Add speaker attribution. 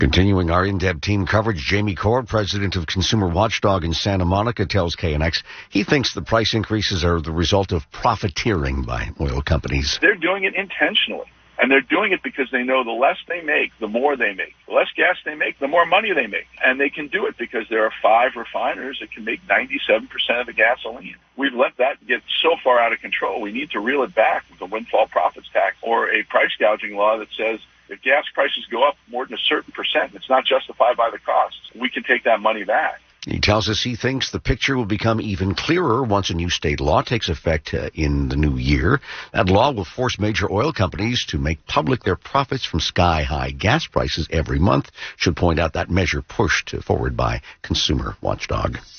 Speaker 1: Continuing our in-depth team coverage, Jamie Core, president of Consumer Watchdog in Santa Monica, tells KNX he thinks the price increases are the result of profiteering by oil companies.
Speaker 2: They're doing it intentionally. And they're doing it because they know the less they make, the more they make. The less gas they make, the more money they make. And they can do it because there are 5 refiners that can make 97% of the gasoline. We've let that get so far out of control. We need to reel it back with a windfall profits tax or a price gouging law that says if gas prices go up more than a certain percent, it's not justified by the costs. We can take that money back.
Speaker 1: He tells us he thinks the picture will become even clearer once a new state law takes effect in the new year. That law will force major oil companies to make public their profits from sky-high gas prices every month. Should point out that measure pushed forward by Consumer Watchdog.